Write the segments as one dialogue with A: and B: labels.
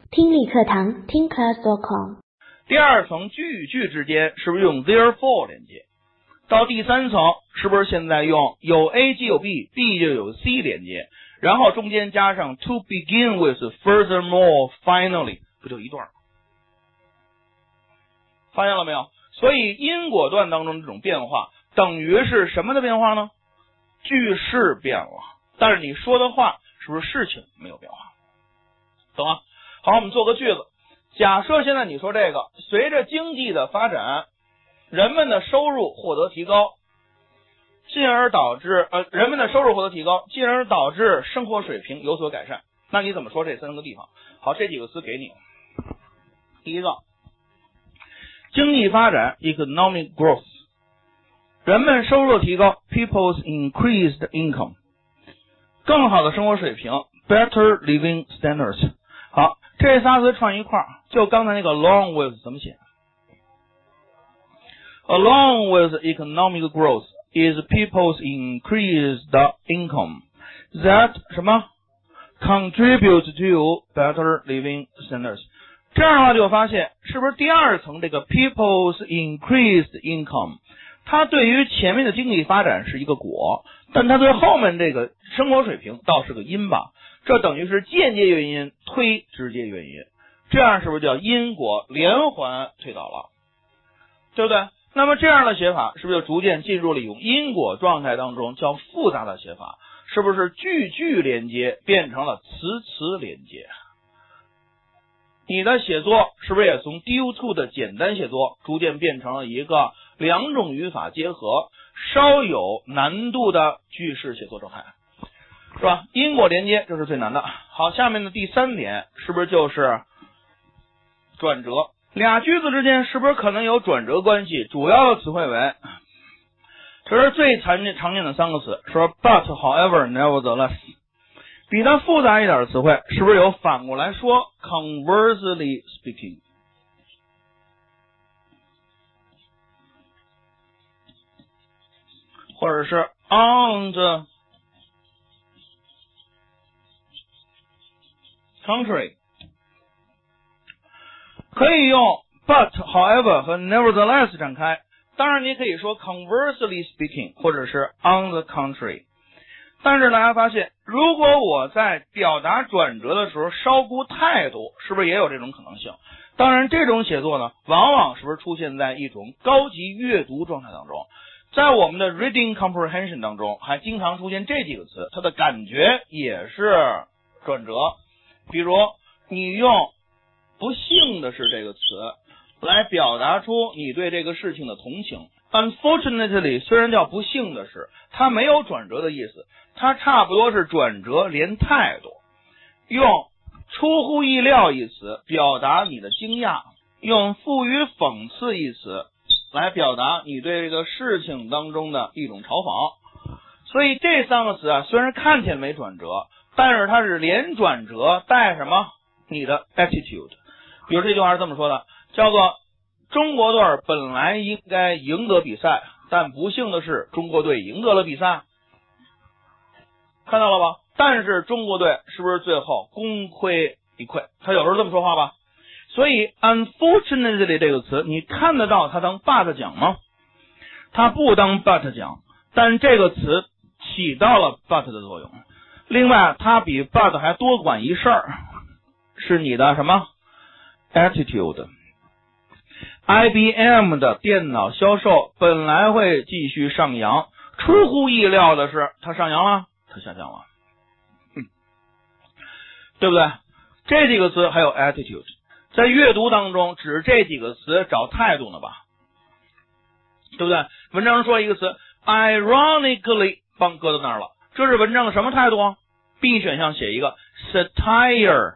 A: 听力课堂听 class.com。
B: 第二层句与句之间是不是用 therefore 连接？到第三层是不是现在用有 A 即有 B 就有 C 连接，然后中间加上 to begin with furthermore finally， 不就一段？发现了没有？所以因果段当中这种变化等于是什么的变化呢？句式变了，但是你说的话是不是事情没有变化？懂吗？好，我们做个句子。假设现在你说这个，随着经济的发展，人们的收入获得提高，进而导致人们的收入获得提高，进而导致生活水平有所改善。那你怎么说这三个地方？好，这几个词给你。第一个，经济发展 economic growth， 人们收入提高 people's increased income， 更好的生活水平 better living standards。 好，这仨词串一块儿，就刚才那个 along with 怎么写？ Along with economic growth is people's increased income that 什么 contribute to better living standards。 这样的话就发现是不是第二层这个 people's increased income， 它对于前面的经济发展是一个果，但它对后面这个生活水平倒是个因吧，这等于是间接原因推直接原因，这样是不是叫因果连环推导了？对不对？那么这样的写法是不是就逐渐进入了一种因果状态当中，叫复杂的写法？是不是句句连接变成了词词连接？你的写作是不是也从 due to 的简单写作逐渐变成了一个两种语法结合稍有难度的句式写作状态，是吧？因果连接这是最难的。好，下面的第三点是不是就是转折？俩句子之间是不是可能有转折关系？主要的词汇为，这是最常见的三个词，说 but however nevertheless。 比它复杂一点的词汇是不是有反过来说 conversely speaking， 或者是 on the contrary。可以用 but however 和 nevertheless 展开，当然你可以说 conversely speaking 或者是 on the contrary。但是大家发现，如果我在表达转折的时候稍估态度，是不是也有这种可能性？当然这种写作呢，往往是不是出现在一种高级阅读状态当中，在我们的 reading comprehension 当中还经常出现这几个词，它的感觉也是转折。比如你用不幸的是这个词来表达出你对这个事情的同情。Unfortunately 虽然叫不幸的是，它没有转折的意思，它差不多是转折连态度。用出乎意料一词表达你的惊讶，用富于讽刺一词来表达你对这个事情当中的一种嘲讽。所以这三个词啊，虽然看起来没转折，但是它是连转折带什么？你的 attitude。 比如这句话是这么说的，叫做中国队本来应该赢得比赛，但不幸的是中国队赢得了比赛，看到了吧？但是中国队是不是最后功亏一篑？他有时候这么说话吧。所以 unfortunately 这个词你看得到它当 but 讲吗？它不当 but 讲，但这个词起到了 but 的作用。另外它比 but 还多管一事儿，是你的什么 attitude。 IBM 的电脑销售本来会继续上扬，出乎意料的是它上扬了，它下降了，对不对？这几个词还有 attitude， 在阅读当中指这几个词找态度呢吧，对不对？文章说一个词 ironically 帮搁到那儿了，这是文章的什么态度啊？ B 选项写一个 satire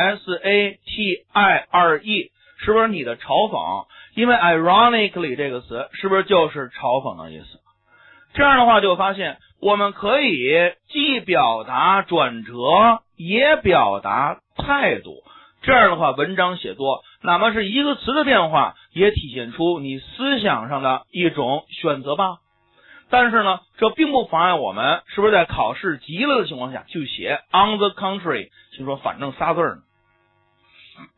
B: S-A-T-I-R-E， 是不是你的嘲讽？因为 ironically 这个词是不是就是嘲讽的意思？这样的话就发现我们可以既表达转折也表达态度，这样的话文章写作哪怕是一个词的变化也体现出你思想上的一种选择吧。但是呢，这并不妨碍我们是不是在考试急了的情况下去写 on the contrary， 就说反正仨字呢。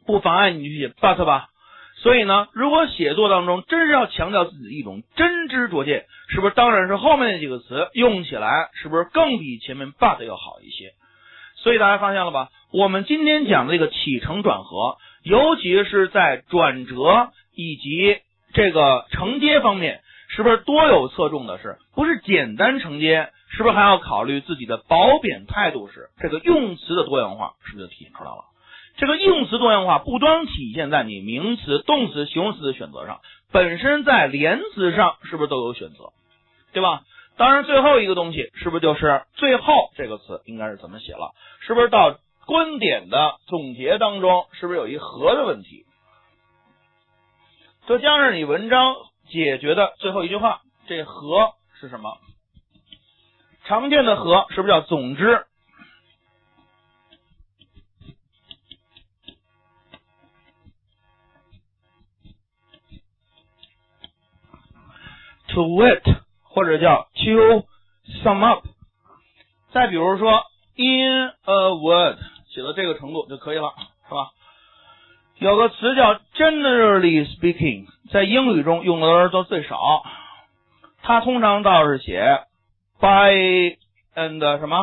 B: 不妨碍你去写 but 吧。所以呢，如果写作当中真是要强调自己的一种真知灼见，是不是当然是后面那几个词用起来是不是更比前面 but 要好一些？所以大家发现了吧，我们今天讲的这个起承转合，尤其是在转折以及这个承接方面，是不是多有侧重的是，不是简单承接，是不是还要考虑自己的褒贬态度时，这个用词的多样化是不是就体现出来了？这个用词多样化不光体现在你名词、动词、形容词的选择上，本身在连词上是不是都有选择，对吧？当然最后一个东西是不是就是最后这个词应该是怎么写了，是不是到观点的总结当中是不是有一和的问题，就将是你文章解决的最后一句话，这和是什么？常见的和是不是叫总之？To wit 或者叫 to sum up。再比如说 in a word 写到这个程度就可以了，是吧？有个词叫 generally speaking， 在英语中用的人都最少，它通常倒是写 by and 什么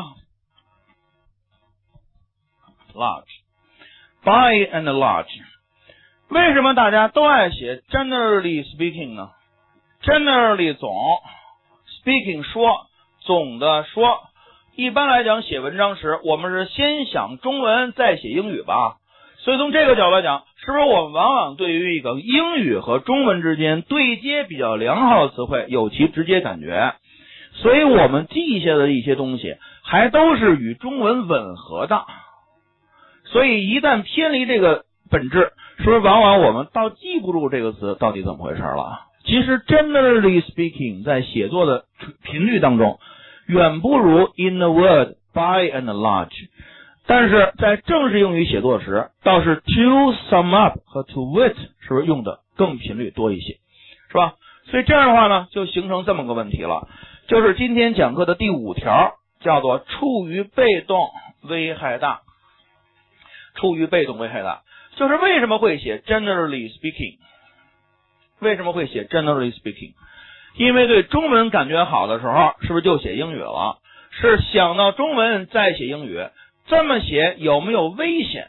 B: large， by and large。 为什么大家都爱写 generally speaking 呢？ generally 总， speaking 说，总的说。一般来讲写文章时我们是先想中文再写英语吧，所以从这个角度来讲，是不是我们往往对于一个英语和中文之间对接比较良好的词汇有其直接感觉，所以我们记下的一些东西还都是与中文吻合的，所以一旦偏离这个本质，是不是往往我们倒记不住这个词到底怎么回事了？其实 generally speaking 在写作的频率当中远不如 in a word, by and large， 但是在正式英语写作时倒是 to sum up 和 to wit 是不是用的更频率多一些，是吧？所以这样的话呢就形成这么个问题了，就是今天讲课的第5条叫做处于被动危害大。处于被动危害大就是为什么会写 generally speaking， 为什么会写 generally speaking？因为对中文感觉好的时候是不是就写英语了，是想到中文再写英语，这么写有没有危险？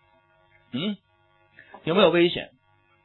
B: 有没有危险？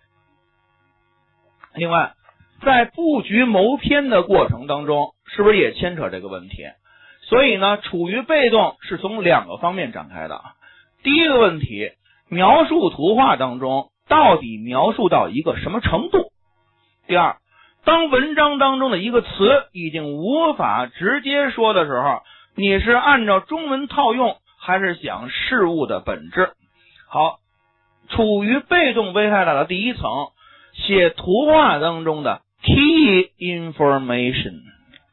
B: 另外在布局谋篇的过程当中是不是也牵扯这个问题？所以呢处于被动是从2个方面展开的。第一个问题，描述图画当中到底描述到一个什么程度？第二，当文章当中的一个词已经无法直接说的时候，你是按照中文套用还是想事物的本质？好，处于被动危害大的第一层，写图画当中的 key information，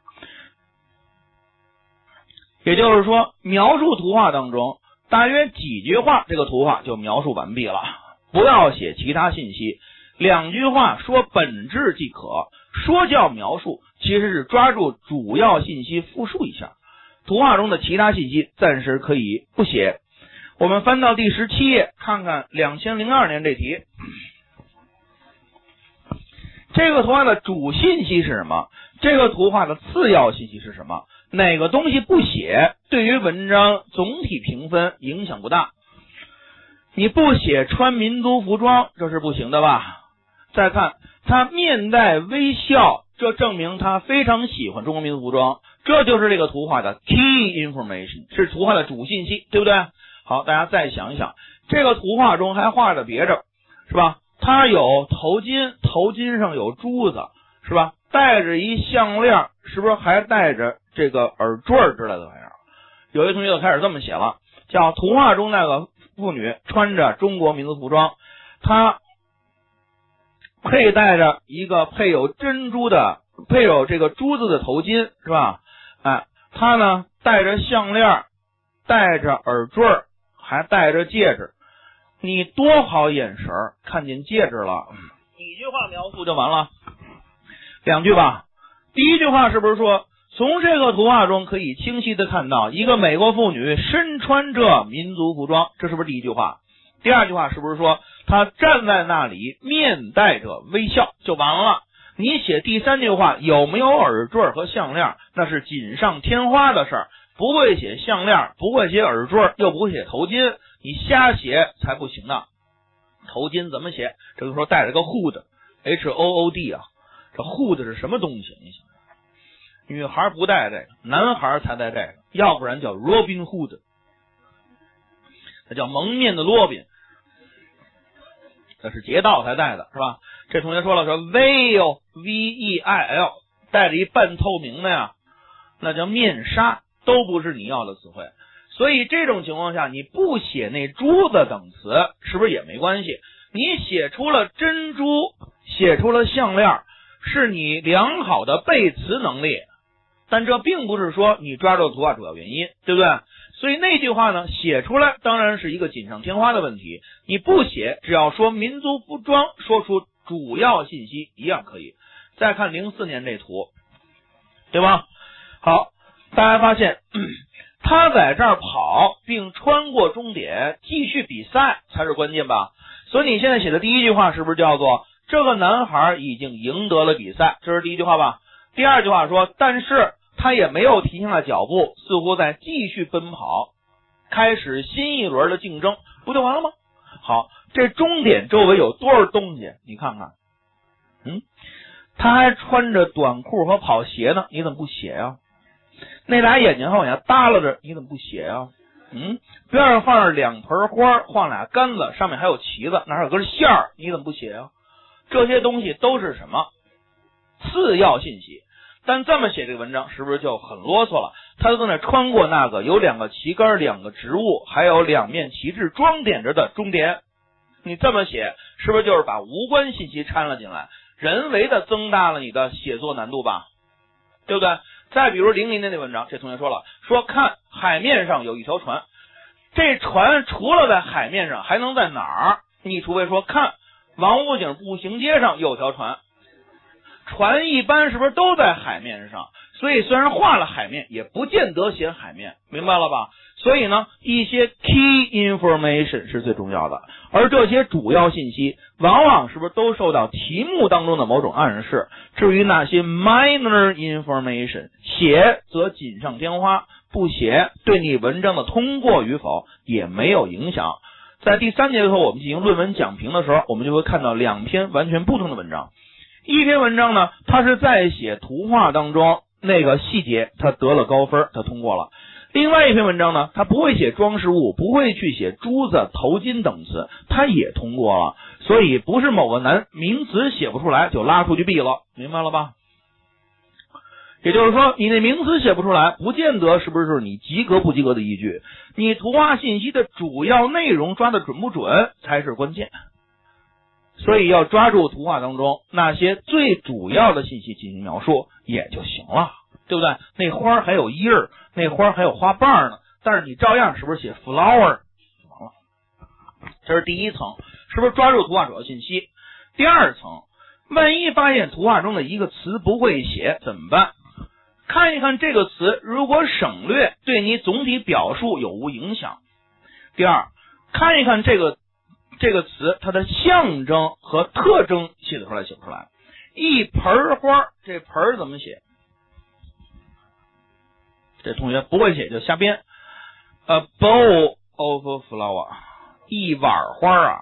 B: 也就是说描述图画当中大约几句话这个图画就描述完毕了，不要写其他信息，2句话说本质即可。说教描述其实是抓住主要信息复述一下，图画中的其他信息暂时可以不写。我们翻到第17页看看2002年这题，这个图画的主信息是什么？这个图画的次要信息是什么？哪个东西不写对于文章总体评分影响不大？你不写穿民族服装这是不行的吧？再看他面带微笑，这证明他非常喜欢中国民族服装，这就是这个图画的 key information， 是图画的主信息，对不对？好，大家再想一想，这个图画中还画着别着，是吧？他有头巾，头巾上有珠子，是吧？戴着一项链，是不是还戴着这个耳坠之类的玩意儿？有一同学就开始这么写了，叫图画中那个妇女穿着中国民族服装，她佩戴着一个配有珍珠的、配有这个珠子的头巾，是吧？她呢戴着项链，戴着耳坠，还戴着戒指。你多好眼神，看见戒指了，一句话描述就完了，2句吧。第一句话是不是说，从这个图画中可以清晰的看到一个美国妇女身穿着民族服装，这是不是第一句话？
C: 第二句话是不是说他站在那里面带着微笑就完了？你写第三句话有没有耳坠和项链，那是锦上添花的事儿。不会写项链，不会写耳坠，又不会写头巾，你瞎写才不行呢。头巾怎么写？这个时候带着个 hood HOOD 啊，这 hood 是什么东西？你想想，女孩不戴这个，男孩才戴这个，要不然叫 Robin Hood， 那叫蒙面的罗宾，这是劫道才戴的，是吧？这同学说了，说 veil VEIL 带着一半透明的呀，那叫面纱，都不是你要的词汇。所以这种情况下，你不写那珠子等词，是不是也没关系？你写出了珍珠，写出了项链，是你良好的背词能力，但这并不是说你抓住图画主要原因，对不对？所以那句话呢，写出来当然是一个锦上添花的问题，你不写，只要说民族服装，说出主要信息一样可以。再看04年这图，对吧？好，大家发现他在这儿跑并穿过终点继续比赛才是关键吧？所以你现在写的第一句话是不是叫做这个男孩已经赢得了比赛？这是第一句话吧？第二句话说，但是他也没有停下了脚步，似乎在继续奔跑，开始新一轮的竞争，不就完了吗？好，这终点周围有多少东西？你看看，他还穿着短裤和跑鞋呢，你怎么不写呀？那俩眼睛还往下耷拉着，你怎么不写呀？边上放着两盆花，放俩杆子，上面还有旗子，那还有根线儿，你怎么不写呀？这些东西都是什么？次要信息。但这么写这个文章是不是就很啰嗦了？他就在那穿过那个有两个旗杆、两个植物，还有两面旗帜装点着的终点。你这么写是不是就是把无关信息掺了进来，人为的增大了你的写作难度吧？对不对？再比如00年的文章，这同学说了，说看海面上有一条船，这船除了在海面上还能在哪儿？你除非说看王府井步行街上有条船，船一般是不是都在海面上？所以虽然画了海面，也不见得写海面，明白了吧？所以呢，一些 key information 是最重要的，而这些主要信息往往是不是都受到题目当中的某种暗示？至于那些 minor information， 写则锦上添花，不写对你文章的通过与否也没有影响。在第3节的时候，我们进行论文讲评的时候，我们就会看到2篇完全不同的文章。一篇文章呢，它是在写图画当中那个细节，它得了高分，它通过了。另外一篇文章呢，它不会写装饰物，不会去写珠子、头巾等词，它也通过了。所以不是某个名词写不出来就拉出去毙了，明白了吧？也就是说，你那名词写不出来，不见得是不是你及格不及格的依据，你图画信息的主要内容抓得准不准才是关键。所以要抓住图画当中那些最主要的信息进行描述也就行了，对不对？那花还有叶儿，那花还有花瓣呢，但是你照样是不是写 flower 完了？这是第一层，是不是抓住图画主要信息？第二层，万一发现图画中的一个词不会写怎么办？看一看这个词如果省略，对你总体表述有无影响？第二，看一看这个词它的象征和特征写得出来写不出来？一盆花，这盆怎么写？这同学不会写就瞎编。A bowl of flower， 一碗花啊。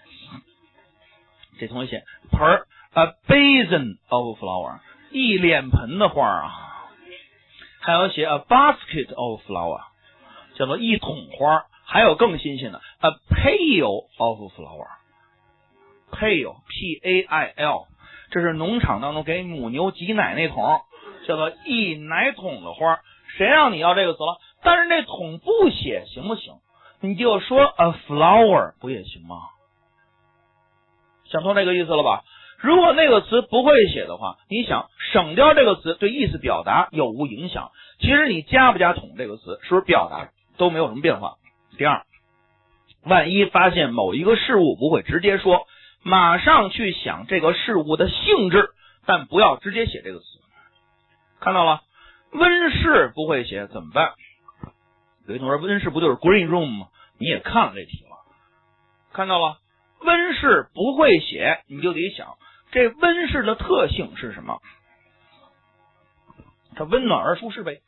C: 这同学写盆。A basin of flower， 一脸盆的花啊。还有写 a basket of flower， 叫做一桶花。还有更新鲜的 a pail of flower， pail P-A-I-L， 这是农场当中给母牛挤奶那桶，叫做一奶桶的花。谁让你要这个词了？但是那桶不写行不行？你就说 a flower 不也行吗？想通这个意思了吧？如果那个词不会写的话，你想省掉这个词对意思表达有无影响？其实你加不加桶这个词，是不是表达都没有什么变化？第二，万一发现某一个事物不会直接说，马上去想这个事物的性质，但不要直接写这个词。看到了，温室不会写怎么办？有一同学，温室不就是 green room 吗？你也看了这题了， 看到了，温室不会写，你就得想这温室的特性是什么？它温暖而舒适呗。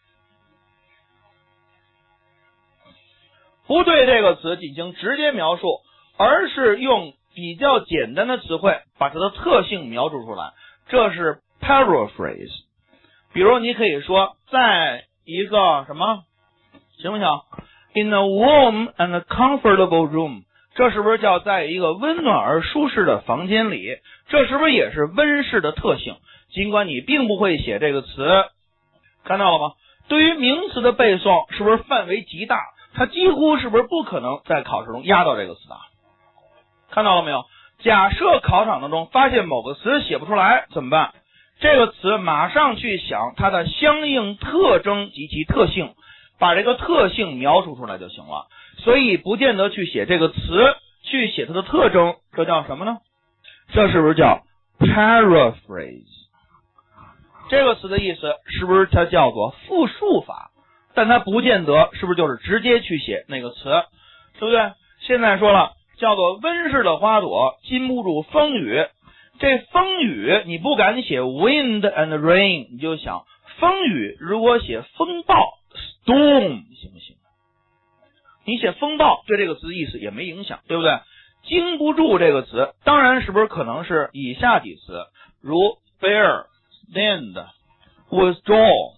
C: 不对这个词进行直接描述，而是用比较简单的词汇把它的特性描述出来，这是 paraphrase。 比如你可以说在一个什么，行不行？ In a warm and comfortable room， 这是不是叫在一个温暖而舒适的房间里？这是不是也是温室的特性？尽管你并不会写这个词，看到了吗？对于名词的背诵是不是范围极大？它几乎是不是不可能在考试中压到这个词的？看到了没有？假设考场当中发现某个词写不出来怎么办？这个词马上去想它的相应特征及其特性，把这个特性描述出来就行了。所以不见得去写这个词，去写它的特征，这叫什么呢？这是不是叫 paraphrase？ 这个词的意思是不是它叫做复述法？但它不见得是不是就是直接去写那个词，对不对？现在说了，叫做温室的花朵禁不住风雨。这风雨你不敢写 wind and rain， 你就想风雨如果写风暴 storm 行不行？你写风暴对这个词意思也没影响，对不对？经不住这个词当然是不是可能是以下几词，如 bear stand withdraw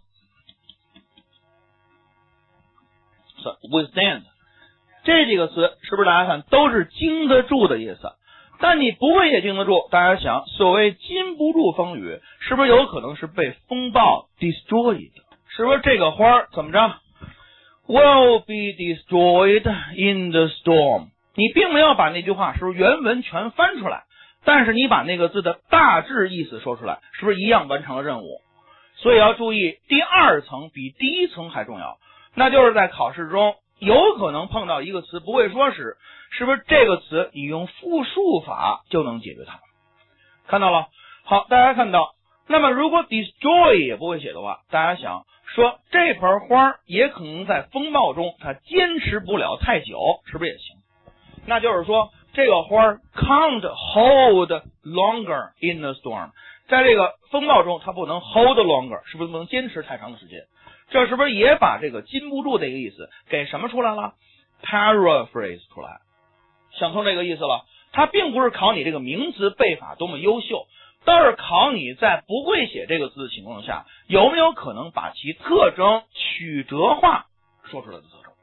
C: withstand， 这几个词是不是大家看都是经得住的意思？但你不会也经得住，大家想所谓禁不住风雨，是不是有可能是被风暴 destroyed？ 是不是这个花怎么着 will be destroyed in the storm？ 你并没有把那句话是不是原文全翻出来，但是你把那个字的大致意思说出来，是不是一样完成了任务？所以要注意，第二层比第一层还重要，那就是在考试中有可能碰到一个词不会说时，是不是这个词你用复述法就能解决它？看到了？好，大家看到，那么如果 destroy 也不会写的话，大家想说这盆花也可能在风暴中它坚持不了太久，是不是也行？那就是说这个花 can't hold longer in the storm， 在这个风暴中它不能 hold longer， 是不是不能坚持太长的时间？这是不是也把这个禁不住的一个意思给什么出来了？ paraphrase 出来。想通这个意思了？它并不是考你这个名词背法多么优秀，倒是考你在不会写这个字的情况下，有没有可能把其特征曲折化说出来的特征。